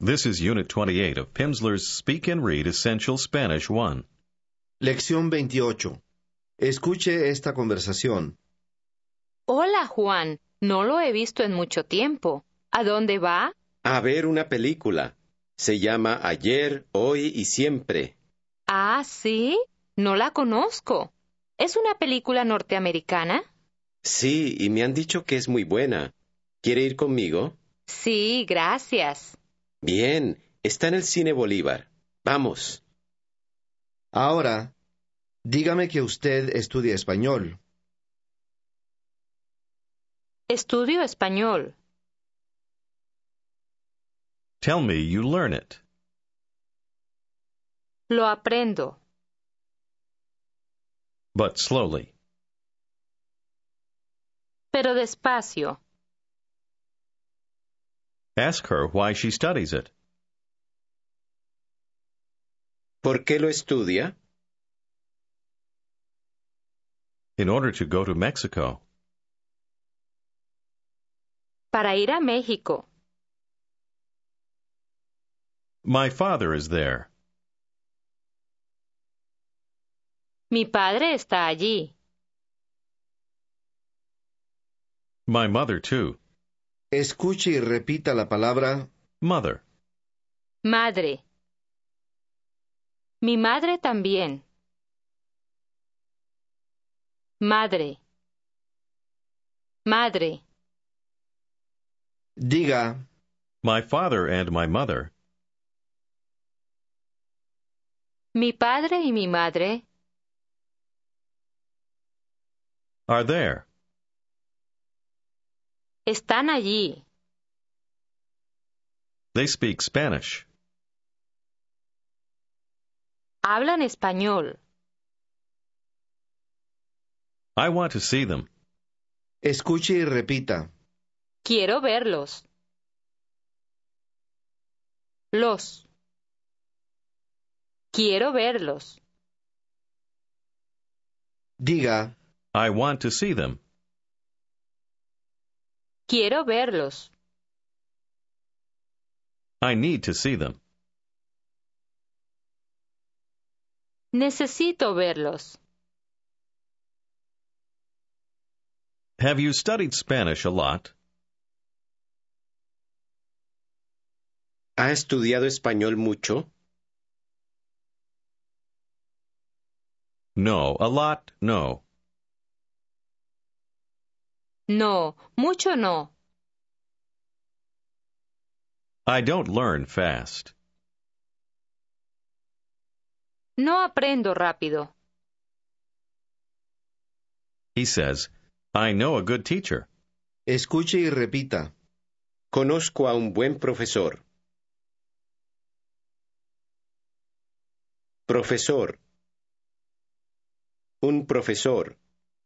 This is Unit 28 of Pimsleur's Speak and Read Essential Spanish 1. Lección 28. Escuche esta conversación. Hola, Juan. No lo he visto en mucho tiempo. ¿A dónde va? A ver una película. Se llama Ayer, Hoy y Siempre. Ah, ¿sí? No la conozco. ¿Es una película norteamericana? Sí, y me han dicho que es muy buena. ¿Quiere ir conmigo? Sí, gracias. Bien, está en el Cine Bolívar. Vamos. Ahora, dígame que usted estudia español. Estudio español. Tell me you learn it. Lo aprendo. But slowly. Pero despacio. Ask her why she studies it. ¿Por qué lo estudia? In order to go to Mexico. Para ir a México. My father is there. Mi padre está allí. My mother too. Escuche y repita la palabra Mother. Madre. Mi madre también. Madre. Madre. Diga, My father and my mother. Mi padre y mi madre. Are there. Están allí. They speak Spanish. Hablan español. I want to see them. escuche y repita. Quiero verlos. Los. Quiero verlos. Diga, I want to see them. Quiero verlos. I need to see them. Necesito verlos. Have you studied Spanish a lot? ¿Ha estudiado español mucho? No, a lot, no. No, mucho no. I don't learn fast. No aprendo rápido. He says, I know a good teacher. Escuche y repita. Conozco a un buen profesor. Profesor. Un profesor.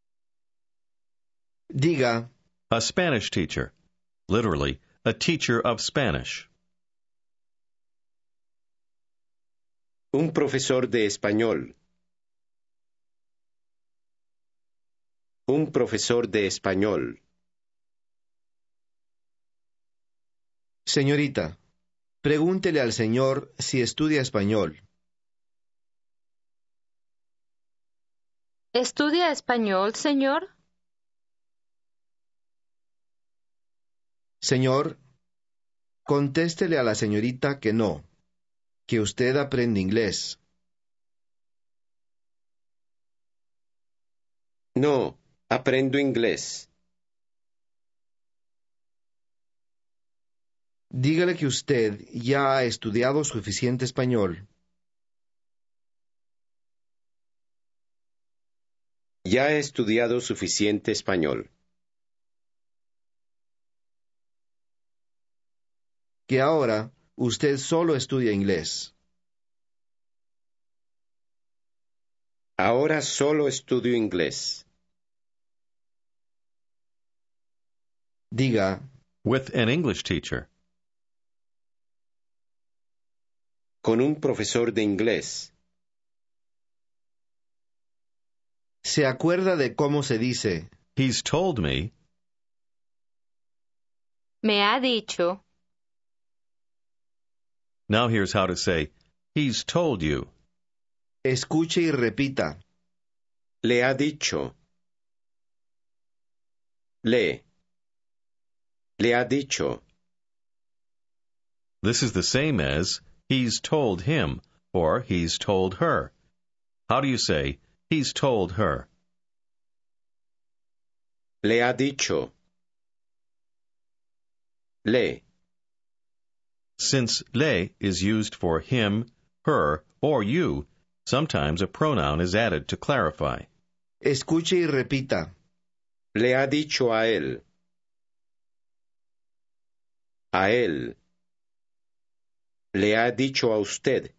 Diga, A Spanish teacher. Literally, a teacher of Spanish. Un profesor de español. Un profesor de español. señorita, pregúntele al señor si estudia español. ¿Estudia español, señor? Señor, contéstele a la señorita que no, que usted aprende inglés. No, aprendo inglés. Dígale que usted ya ha estudiado suficiente español. Ya he estudiado suficiente español. Que ahora usted solo estudia inglés. Ahora solo estudio inglés. Diga, With an English teacher. Con un profesor de inglés. ¿se acuerda de cómo se dice? He's told me. Me ha dicho. Now here's how to say, he's told you. Escuche y repita. Le ha dicho. Le ha dicho. This is the same as, he's told him, or he's told her. How do you say, he's told her? Le ha dicho. Le. Since le is used for him, her, or you, sometimes a pronoun is added to clarify. Escuche y repita. Le ha dicho a él. A él. Le ha dicho a usted.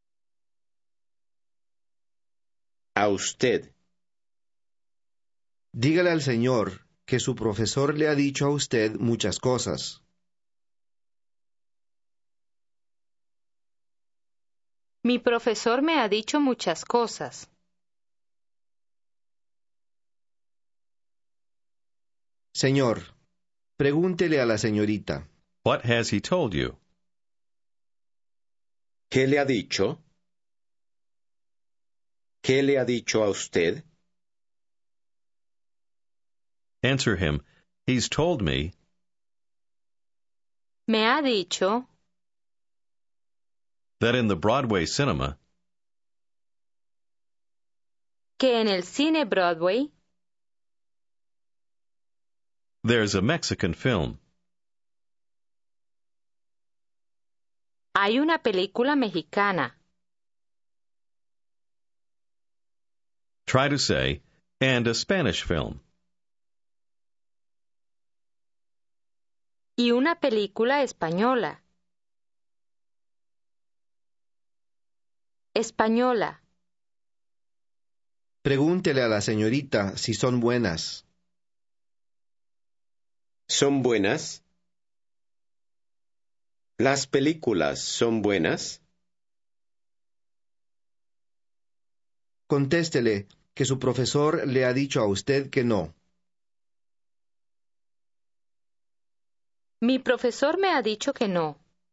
A usted. Dígale al Señor que su profesor le ha dicho a usted muchas cosas. Mi profesor me ha dicho muchas cosas. Señor, pregúntele a la señorita. What has he told you? ¿Qué le ha dicho? ¿Qué le ha dicho a usted? Answer him, he's told me. Me ha dicho That in the Broadway cinema, que en el cine Broadway there's a Mexican film. hay una película mexicana. Try to say, and a Spanish film. Y una película española. Española. Pregúntele a la señorita si son buenas. ¿Son buenas? ¿Las películas son buenas? Contéstele que su profesor le ha dicho a usted que no. Mi profesor me ha dicho que no.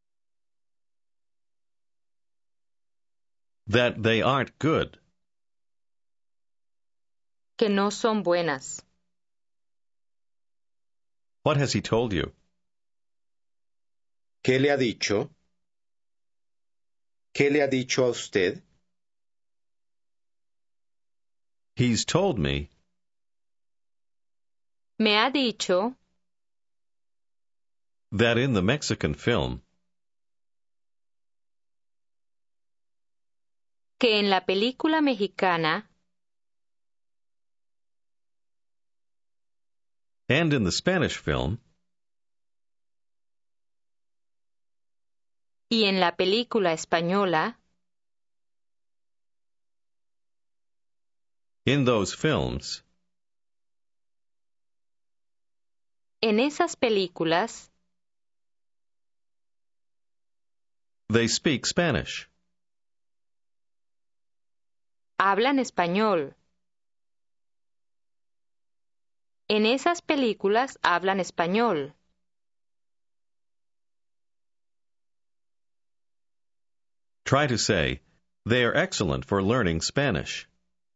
That they aren't good. Que no son buenas. What has he told you? ¿Qué le ha dicho? ¿Qué le ha dicho a usted? He's told me. Me ha dicho That in the Mexican film, que en la película mexicana and in the Spanish film, y en la película española, in those films, en esas películas, they speak Spanish. hablan español. En esas películas hablan español. Try to say, they are excellent for learning Spanish.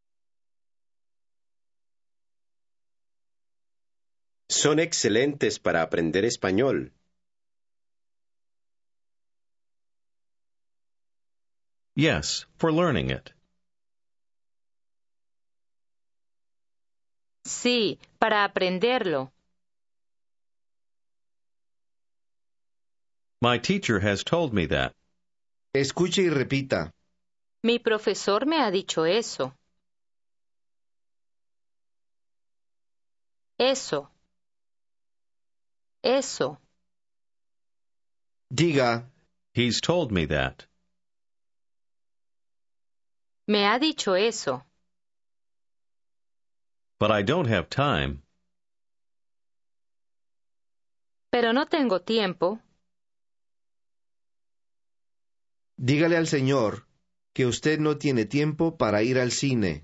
Son excelentes para aprender español. Yes, for learning it. Sí, para aprenderlo. My teacher has told me that. Escuche y repita. Mi profesor me ha dicho eso. Eso. Eso. Diga, He's told me that. Me ha dicho eso. But I don't have time. Pero no tengo tiempo. dígale al Señor que usted no tiene tiempo para ir al cine.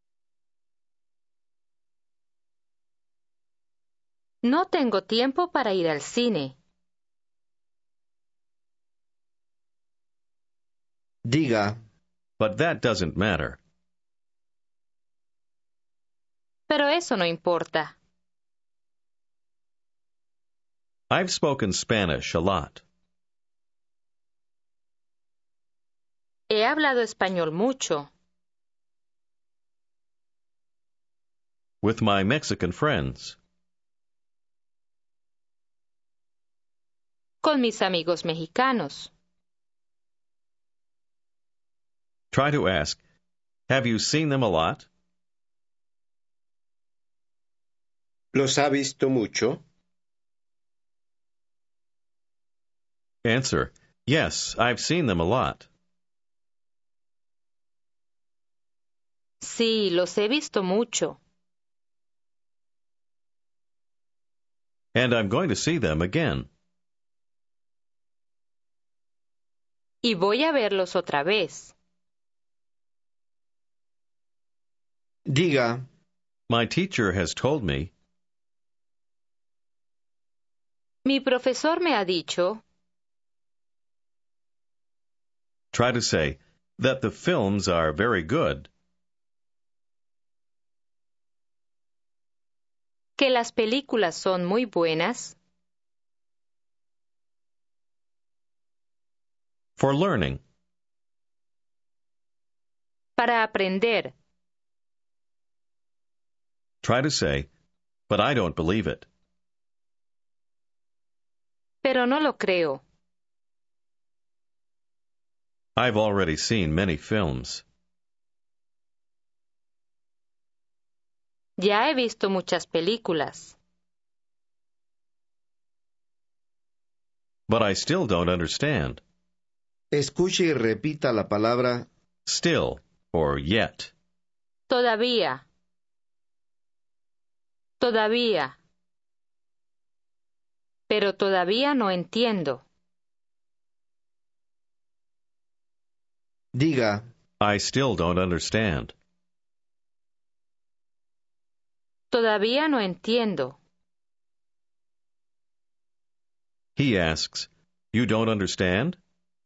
No tengo tiempo para ir al cine. Diga, but that doesn't matter. Pero eso no importa. I've spoken Spanish a lot. He hablado español mucho. With my Mexican friends. Con mis amigos mexicanos. Try to ask, have you seen them a lot? ¿Los ha visto mucho? Answer, yes, I've seen them a lot. Sí, los he visto mucho. And I'm going to see them again. Y voy a verlos otra vez. diga, My teacher has told me. Mi profesor me ha dicho Try to say that the films are very good. que las películas son muy buenas For learning. para aprender. Try to say, but I don't believe it. Pero no lo creo. I've already seen many films. Ya he visto muchas películas. But I still don't understand. escuche y repita la palabra Still, or yet. Todavía. Todavía. Pero todavía no entiendo. diga, I still don't understand. Todavía no entiendo. He asks, you don't understand?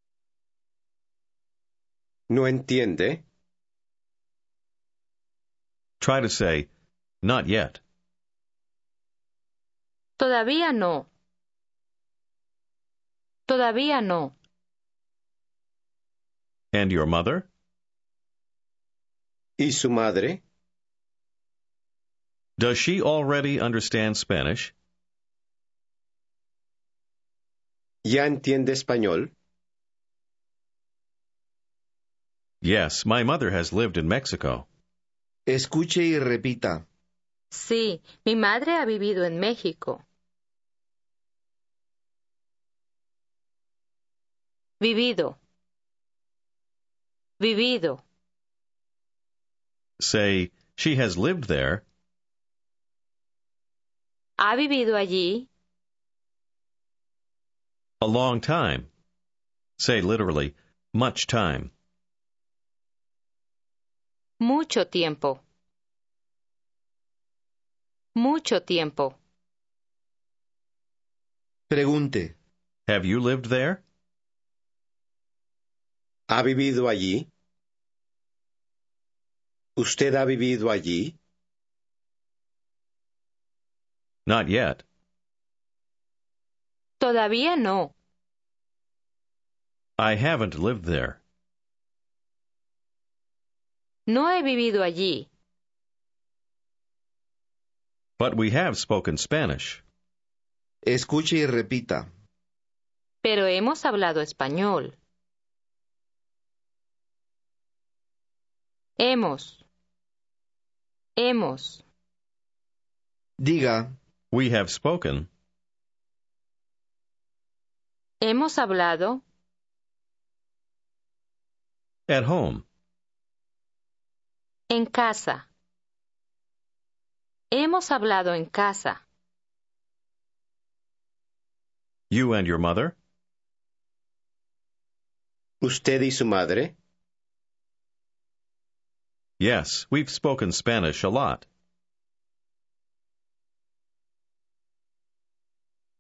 ¿No entiende? Try to say, not yet. Todavía no. Todavía no. And your mother? ¿Y su madre? Does she already understand Spanish? ¿Ya entiende español? Yes, my mother has lived in Mexico. escuche y repita, Sí, mi madre ha vivido en México. Vivido. Vivido. Say, she has lived there. Ha vivido allí A long time. Say literally, much time. mucho tiempo. Mucho tiempo. pregunte, Have you lived there? ¿Ha vivido allí? ¿Usted ha vivido allí? Not yet. Todavía no. I haven't lived there. No he vivido allí. But we have spoken Spanish. escuche y repita, Pero hemos hablado español. Hemos. Hemos. diga, We have spoken. Hemos hablado At home. en casa. Hemos hablado en casa. You and your mother? ¿Usted y su madre? Yes, we've spoken Spanish a lot.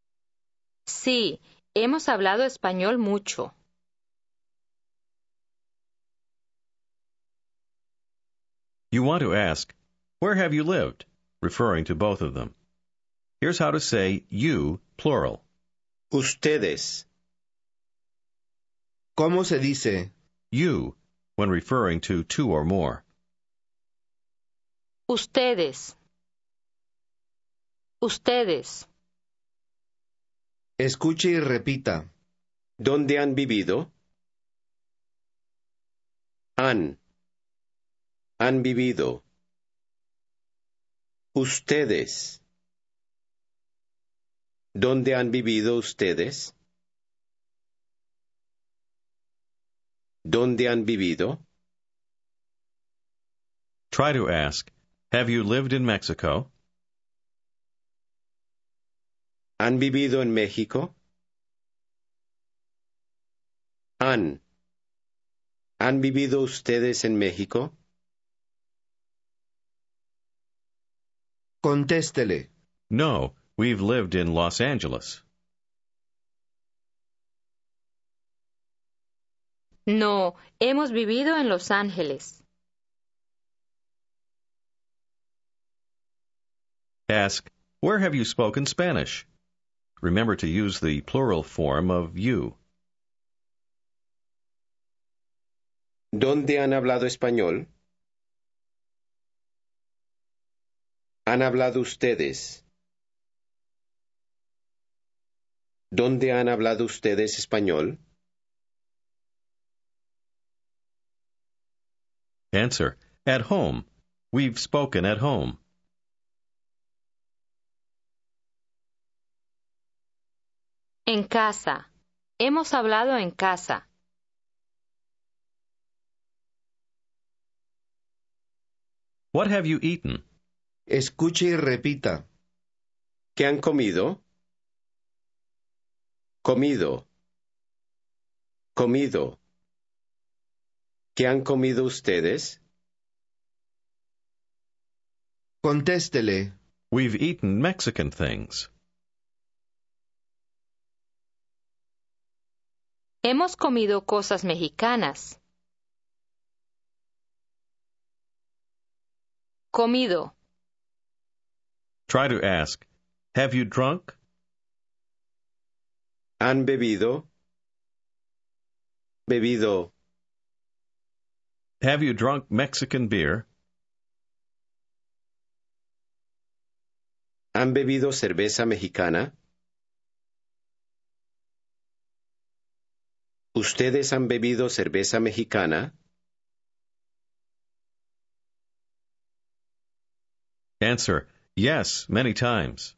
Sí, hemos hablado español mucho. You want to ask, where have you lived? Referring to both of them. Here's how to say you, plural. Ustedes. ¿Cómo se dice? You, when referring to two or more. Ustedes. Ustedes. Escuche y repita. ¿Dónde han vivido? Han vivido. Ustedes. ¿Dónde han vivido ustedes? ¿Dónde han vivido? Try to ask, have you lived in Mexico? ¿Han vivido en México? ¿Han vivido ustedes en México? Contéstele. No, we've lived in Los Angeles. No, hemos vivido en Los Ángeles. Ask, where have you spoken Spanish? Remember to use the plural form of you. ¿Dónde han hablado español? ¿Han hablado ustedes? ¿Dónde han hablado ustedes español? Answer, at home. We've spoken at home. En casa. Hemos hablado en casa. What have you eaten? Escuche y repita. ¿Qué han comido? Comido. Comido. ¿Qué han comido ustedes? Contéstele. We've eaten Mexican things. Hemos comido cosas mexicanas. Comido. Try to ask, have you drunk? ¿Han bebido? Bebido. Have you drunk Mexican beer? ¿Han bebido cerveza mexicana? ¿Ustedes han bebido cerveza mexicana? Answer, yes, many times.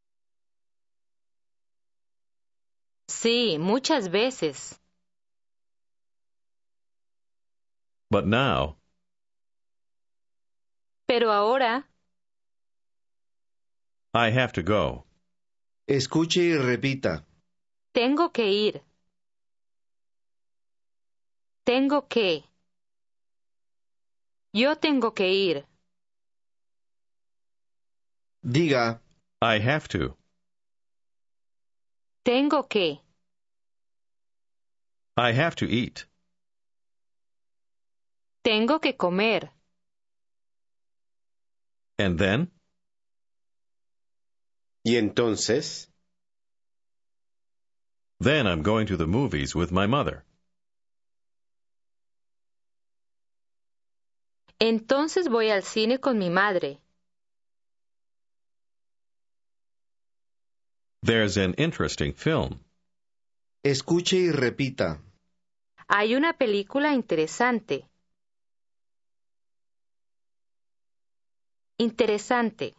Sí, muchas veces. But now, Pero ahora, I have to go. Escuche y repita. tengo que ir. Tengo que. Yo tengo que ir. Diga. I have to. Tengo que. I have to eat. Tengo que comer. And then? ¿Y entonces? Then I'm going to the movies with my mother. Entonces voy al cine con mi madre. There's an interesting film. Escuche y repita. Hay una película interesante. Interesante.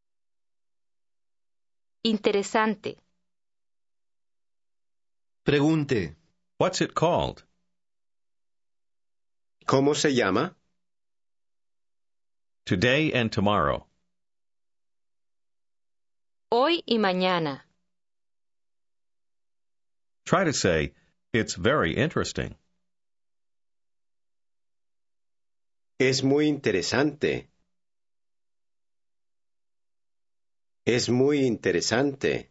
Interesante. Pregunte. What's it called? ¿Cómo se llama? Today and tomorrow. Hoy y mañana. Try to say, it's very interesting. Es muy interesante. Es muy interesante.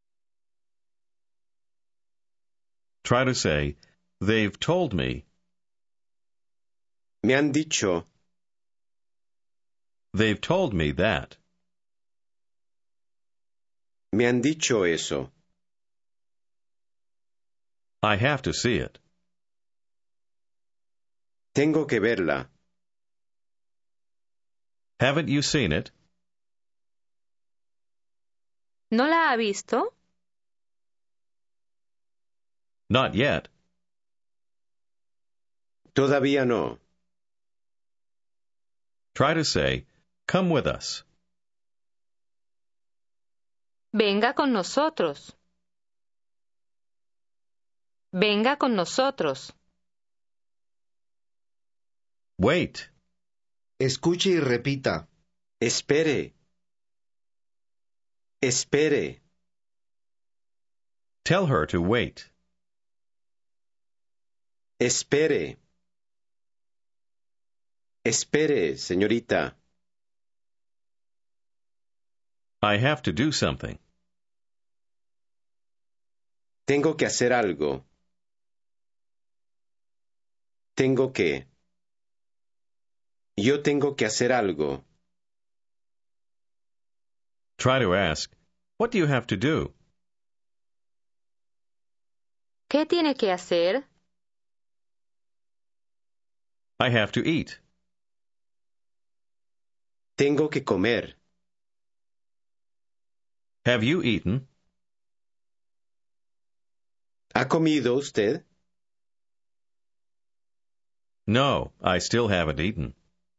Try to say, they've told me. Me han dicho. They've told me that. Me han dicho eso. I have to see it. Tengo que verla. Haven't you seen it? ¿No la ha visto? Not yet. Todavía no. Try to say, come with us. Venga con nosotros. Venga con nosotros. Wait. Escuche y repita. Espere. Espere. Tell her to wait. Espere. Espere, señorita. I have to do something. Tengo que hacer algo. Tengo que. Yo tengo que hacer algo. Try to ask, what do you have to do? ¿Qué tiene que hacer? I have to eat. Tengo que comer. Have you eaten? ¿Ha comido usted? No, I still haven't eaten.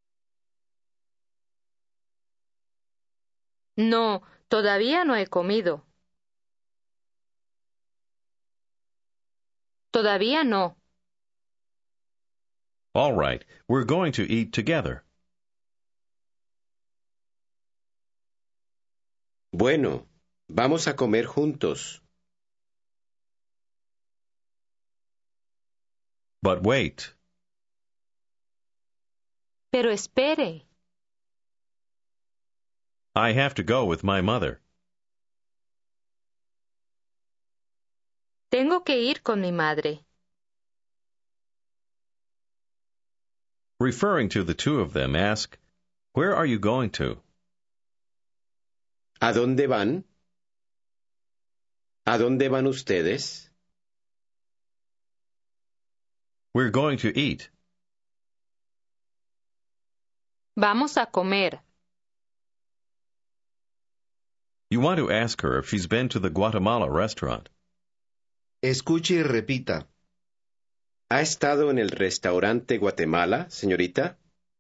No, todavía no he comido. Todavía no. All right, we're going to eat together. Bueno, vamos a comer juntos. But wait. Pero espere. I have to go with my mother. Tengo que ir con mi madre. Referring to the two of them, ask, where are you going to? ¿A dónde van? ¿A dónde van ustedes? We're going to eat. Vamos a comer. You want to ask her if she's been to the Guatemala restaurant. Escuche y repita. ¿Ha estado en el restaurante Guatemala, señorita?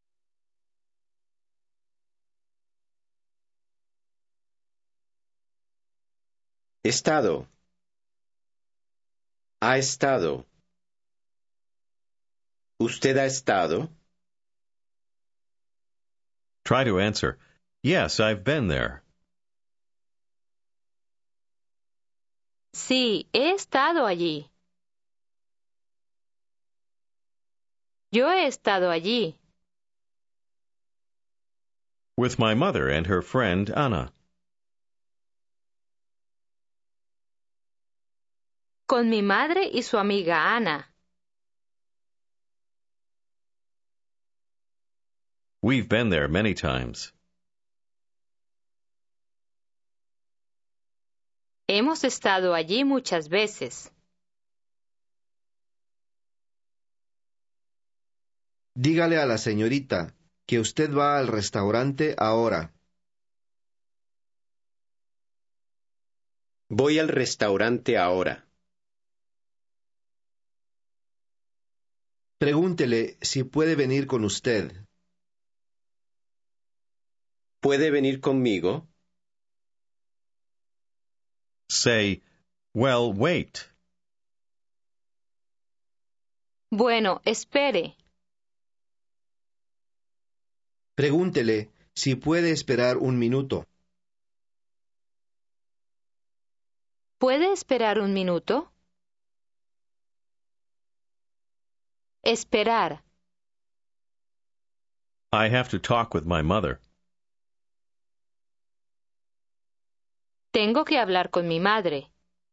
Estado. Ha estado. ¿Usted ha estado? Try to answer, yes, I've been there. Sí, he estado allí. Yo he estado allí. With my mother and her friend Anna. Con mi madre y su amiga Ana. We've been there many times. Hemos estado allí muchas veces. Dígale a la señorita que usted va al restaurante ahora. Voy al restaurante ahora. Pregúntele si puede venir con usted. ¿Puede venir conmigo? Say, well, wait. Bueno, espere. Pregúntele si puede esperar un minuto. ¿Puede esperar un minuto? Esperar. I have to talk with my mother. Tengo que hablar con mi madre.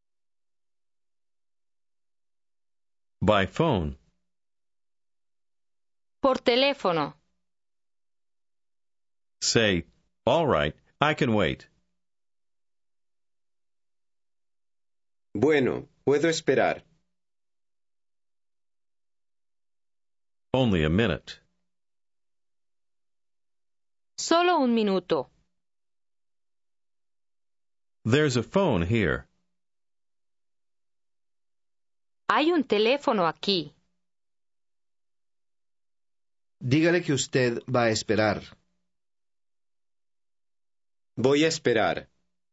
By phone. Por teléfono. Say, all right, I can wait. Bueno, puedo esperar. Only a minute. Solo un minuto. There's a phone here. Hay un teléfono aquí. Dígale que usted va a esperar. Voy a esperar.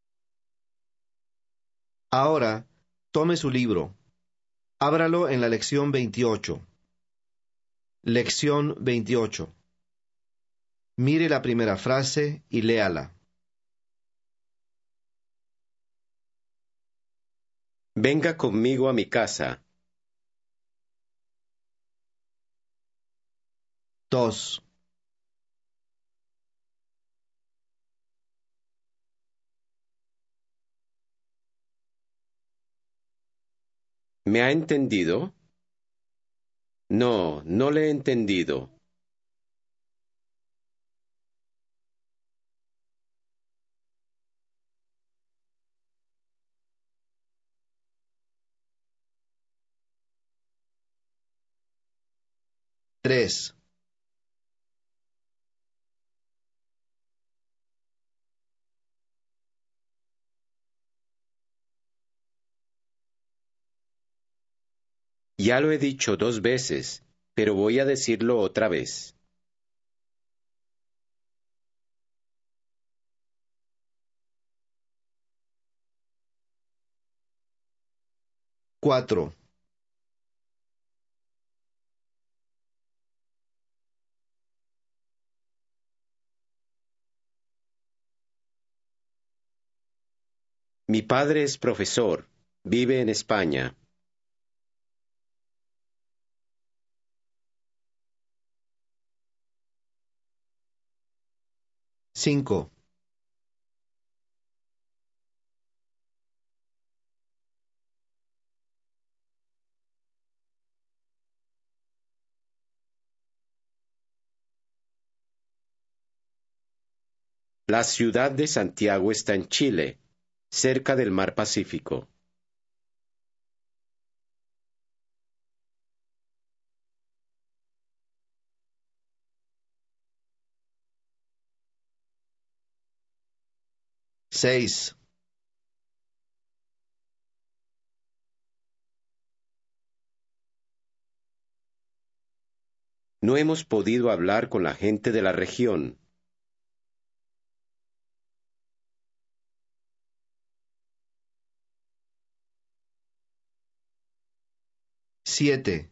Ahora, tome su libro. Ábralo en la lección 28. Lección 28. Mire la primera frase y léala. Venga conmigo a mi casa. 2. ¿Me ha entendido? No, no le he entendido. 3. Ya lo he dicho 2 veces, pero voy a decirlo otra vez. 4. Mi padre es profesor. Vive en España. 5. La ciudad de Santiago está en Chile, cerca del mar Pacífico. 6. No hemos podido hablar con la gente de la región. 7.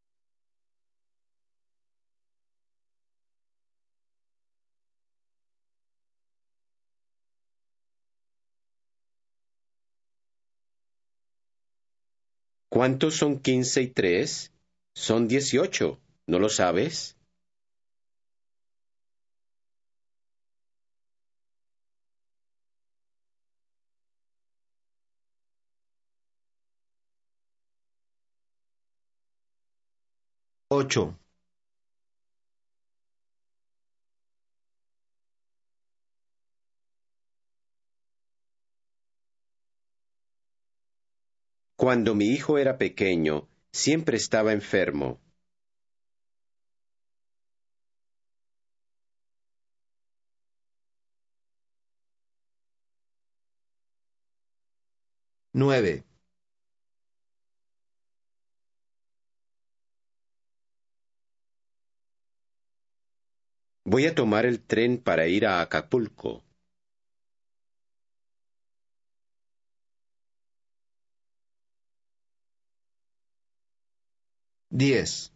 ¿Cuántos son 15 y 3? Son 18, ¿no lo sabes? 8. Cuando mi hijo era pequeño, siempre estaba enfermo. 9. Voy a tomar el tren para ir a Acapulco. 10.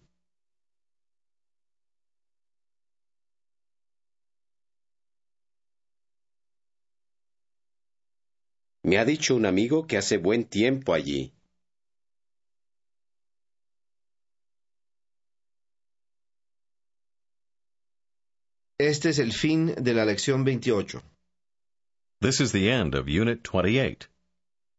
Me ha dicho un amigo que hace buen tiempo allí. Este es el fin de la lección 28. This is the end of Unit 28.